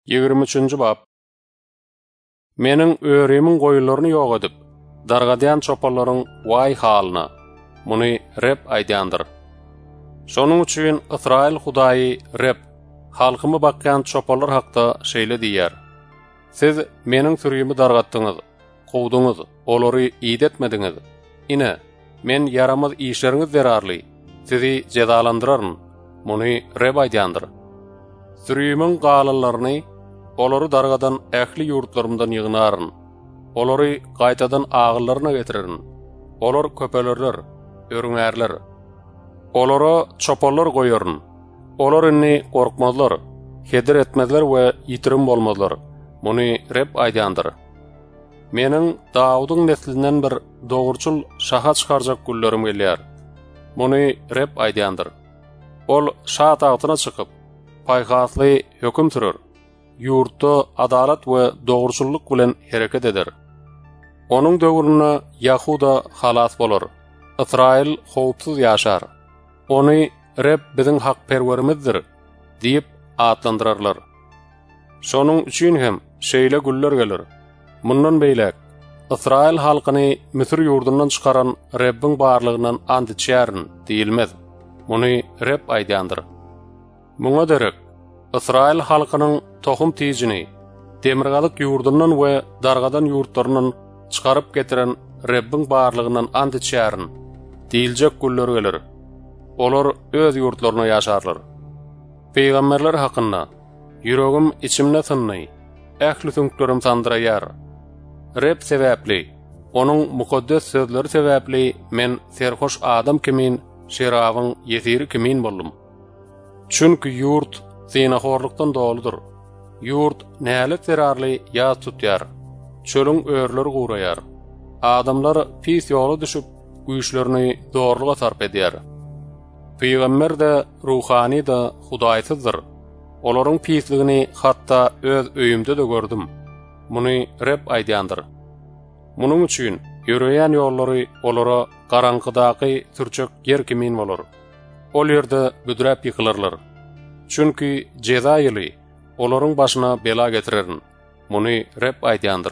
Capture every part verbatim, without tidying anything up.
yigirme üçünji bab. Menin öýremiň goýullaryny ýok edip, dargadyan çopalaryň way halyna, muny Reb aýdýandyr. Şonuň üçin Israil Hudaýy Reb, halkymy bakýan çopalar hakda şeýle diýär. Siz meniň türýümi dargatdyňyz, gowduňyz, olary iýdetmediňiz. Ine, men yaramaz işleriňiz zerarly, sizi cezalandyraryn, muny Reb aýdýandyr. Türýümiň galalaryny olary dargadan ähli ýurtlarymdan ýygnaryn. Olary gaýtadan agyllaryna getirerin. Olar köpelerler, örüňärler. Olara çopalar goýaryn. Olar inni gorkmazlar, heder etmezler we ýitirim bolmazlar. Muny Reb aýdýandyr. Meniň Daýudyň neslinden bir dogurçul şaha çykarjak gullarym gelýär. Muny Reb aýdýandyr. Ol şah tagtyna çykyp, paýgasly höküm türür. Ýurtda adalat we dogurçulluk bilen hereket eder. Onuň döwrüne Yahuda halas bolar. Israil howpsuz ýaşar. Ony Reb biziň hakperwerimizdir diýip atlandyrarlar. Şonuň üçin hem şeýle güller gelir. Mundan beýlek Israil halkyny Misir ýurdundan çykaran Rebbiň barlygyndan and içýärin diýilmez. Muny Reb aýdýandyr. Muňa derek Israil halkynyň tohum tijini demirgalyk ýurdundan we dargadan ýurtlarynyň çykaryp getiren Rebbiň barlygyndan and içýärin diýiljek güller gelir. Olar öz ýurtlaryna ýaşarlar. Peýgamberler hakynda ýüregim içimne tynny, ähli süňklerim sandyraýar. Reb sebäpli, onuň mukaddes sözleri sebäpli men serhoş adam kimin, şerawyň ýetiri kimin boldum. Çünki ýurt zinahorlukdan doludur. Ýurt nälet zerarly ýa tutýar. Çölüň örleri guraýar. Adamlar pis ýola düşüp, güýçlerini zorluga sarp edýär. Peýgamber de, ruhani da Hudaýsyzdyr. Olaryň pisligini hatda öz öýümde de gördüm. Muny Reb aýdýandyr. Munuň üçin ýöreýän ýollary olara garaňkydaky türçek yer kimin bolar. Ol ýerde büdräp ýykylyrlar. Çünki jeza ýyly olaryň başyna bela getirerin. Muny Reb aýdýandyr.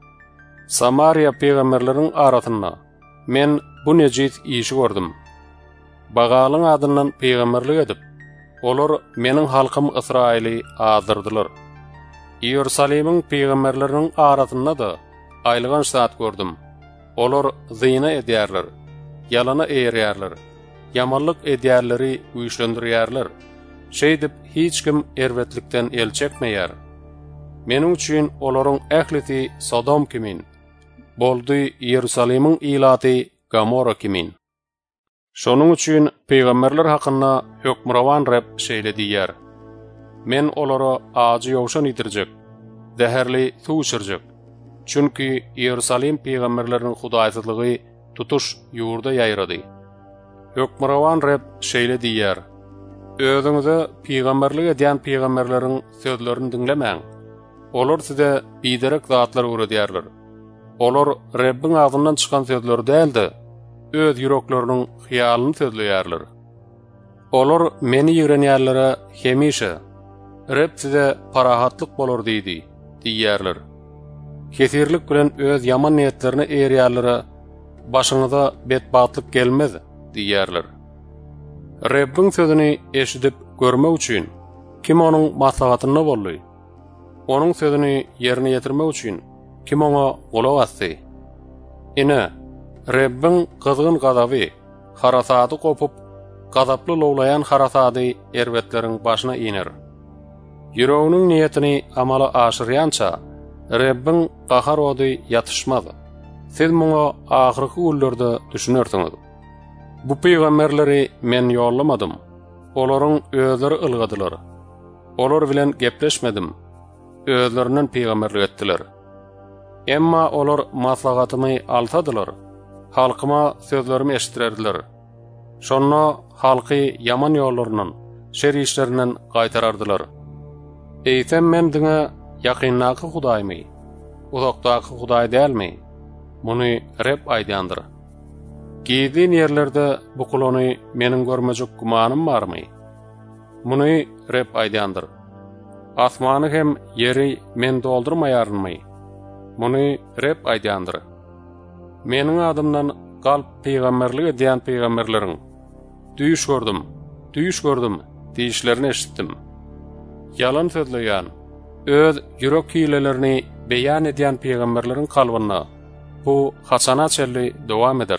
Samariya peýgamberleriň arasynda men bu nejit işi gördüm. Bagalyň adyndan peýgamberlik edip, olar meniň halkym Israili azdyrdylar. Ýerusalimiň peýgamberleriň arasynda da aýlygan saat gördüm. Olar zyna edýärler, ýalana eýerýärler, yamanlyk edýärleri güýçlendirýärler. Şeýdip hiç kim erwetlikden el çekmeýär. Meniň üçin olaryň ählisi Sodom kimin, boldy Ýerusalimiň ilaty Gomora kimin. Şonuň üçin peýgamberler hakynda hökmrawan Reb şeýle diýär. Men olara ajy ýowşan ýitirjek, zäherli suw içirjek. Çünki Ýerusalim peýgamberleriniň hudaýsyzlygy tutuş ýurda ýaýrady. Hökmrawan Reb şeýle diýär. Özüňize peýgamberlik edýän peýgamberleriň sözlerini dinlemäň. Olar size biderek zatlar öwredýärler. Olar Rebbiň agzyndan çykan sözleri däldi, öz ýürekleriniň hyýalyny sözleýärler. Olar meni ýörenýärlere hemişe Reb size parahatlyk bolar diýdi, diýýärler. Kesirlik bilen öz yaman niýetlerini eýerýärlere başyňyza betbatlyk gelmez, diýýärler. Rebbiň sözüni eşidip görmek üçin kim onuň maslahatyna boldy? Onuň sözüni ýerine ýetirmek üçin kim oňa gulak assy? Ine Rebbiň gyzgyn gazaby, harasady gopup, gazaply lowlayan harasady erwetleriň başyna iner. Ýüreginiň niýetini amala aşyrýança Rebbiň gahar ody ýatışmaz. Siz muňa ahyrky güllerde düşünersiňiz. Bu peýgamberleri men ýollamadym. Olaryň özleri ılgadylar. Olar bilen gepleşmedim. Özlerinden peýgamberlik etdiler. Emma olar maslahatymy alsadylar. Halkyma sözlerimi eşitdirerdiler. Şonna halky yaman ýollaryndan, şer işlerinden gaýtarardylar. Eýsem men diňe ýakynlaky Hudaýmy, uzakdaky Hudaý dälmi? Muny Reb aýdýandyr. Gidin yerlerde bu kulony meniň görmejek gumanym barmy? Muny Reb aýdýandyr. Asmany hem yeri men doldurmaýarmy? Muny Reb aýdýandyr. Meniň adymdan galp peýgamberlik edýän peýgamberleriň düýüş gördüm, düýüş gördüm diýişlerini eşitdim. Yalan sözleýän, öz ýürek hilelerini beýan edýän peýgamberleriň kalbyna bu hasana çelli dowam eder.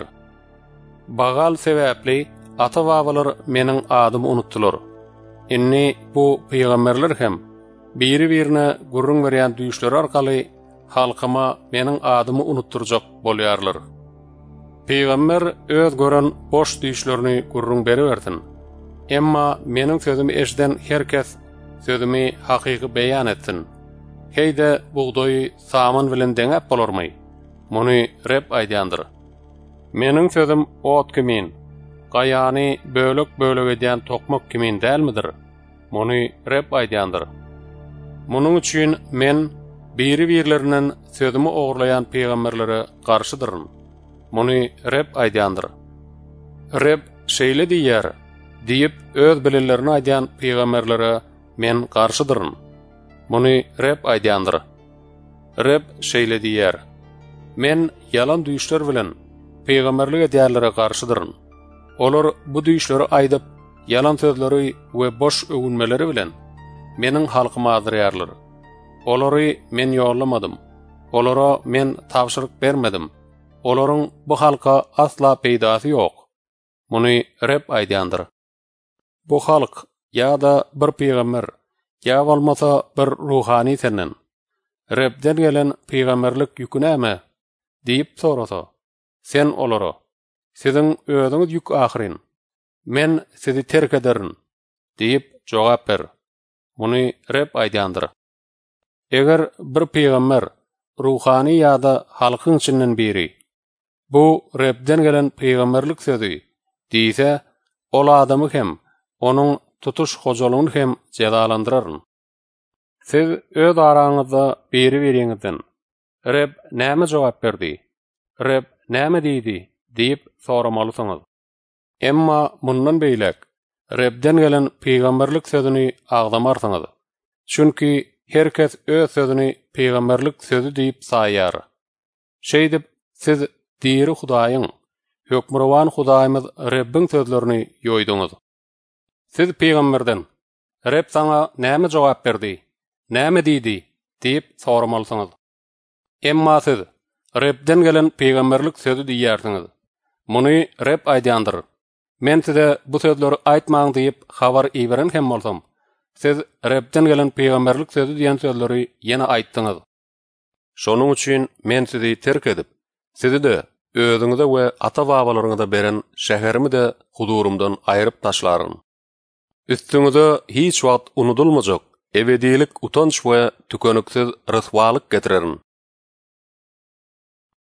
Bagal sebäpli ata-babalar meniň adymy unutdular. Inni bu peýgamberler hem biri-birine gurrun berýän düýüşler arkaly halkyma meniň adymy unutturjak bolýarlar. Peýgamber öz gören boş düýüşlerini gurrun beribersin. Emma meniň sözümi eşden herkes sözümi hakyky beýan etsin. Heýde buğdoy saman bilen deňep bolarmy? Muny Reb aýdýandyr. Meniň sözüm ot kimin, gaýany bölük bölük edýän tokmak kimin dälmidir? Muny Reb aýdýandyr. Munyň üçin men biri-birlerinden sözümi ogurlayan peýgamberlere garşydyryn. Muny Reb aýdýandyr. Reb şeýle diýýär, diýip öz bilenlerini aýdýan peýgamberlere men garşydyryn. Muny Reb aýdýandyr. Reb şeýle diýýär, men yalan düýüşler bilen peýgamberlik edýärlere garşydyryn. Olar bu düýüşleri aýdyp, yalan sözleri we boş öwünmeleri bilen meniň halkyma azdyrýarlar. Olary men ýollamadym. Olara men tapşyryk bermedim. Olaryň bu halka asla peýdasy ýok. Muny Reb aýdýandyr. Bu halk ýa-da bir peýgamber, ýa bolmasa bir ruhani senden Rebden gelen peýgamberlik ýükünäme diýip sorasa, sen olara, siziň özüňiz ýük ahyrin, men sizi terk ederin diýip jogap ber. Muny Reb aýdýandyr. Eger bir peýgamber ruhani ýa-da halkyň içinden biri bu Rebden gelen peýgamberlik sözi diýse, ol adamy hem onuň tutuş hojalygyny hem cezalandyraryn. Siz öz araňyzda biri-biriňizden Reb näme jogap berdi, Reb näme diýdi diýip soramalysyňyz. Emma mundan beýlek Rebden gelen peýgamberlik sözüni agdamarsyňyz. Çünki herkes öz sözüni peýgamberlik sözü diýip saýar. Şeýdip siz diri Hudaýyň, hökmürwan Hudaýymyz Rebbin sözlerini ýoýduňyz. Siz peýgamberden Reb saňa näme jogap berdi, näme diýdi diýip soramalysyňyz. Emma siz Rebden gelen peýgamberlik sözü diýýärsiňiz. Muny Reb aýdýandyr. Men size bu sözleri aýtmaň diýip habar iýberen hem bolsam, siz Rebden gelen peýgamberlik sözü diýen sözleri ýene aýtdyňyz. Şonuň üçin men sizi terk edip, sizi de özüňize we ata-babalaryňyza beren şäherimi de hudurumdan aýryp taşlaryn. Üstüňize hiç wagt unutulmajak ebedilik utanç we tükönüksiz ryswalyk getirerin.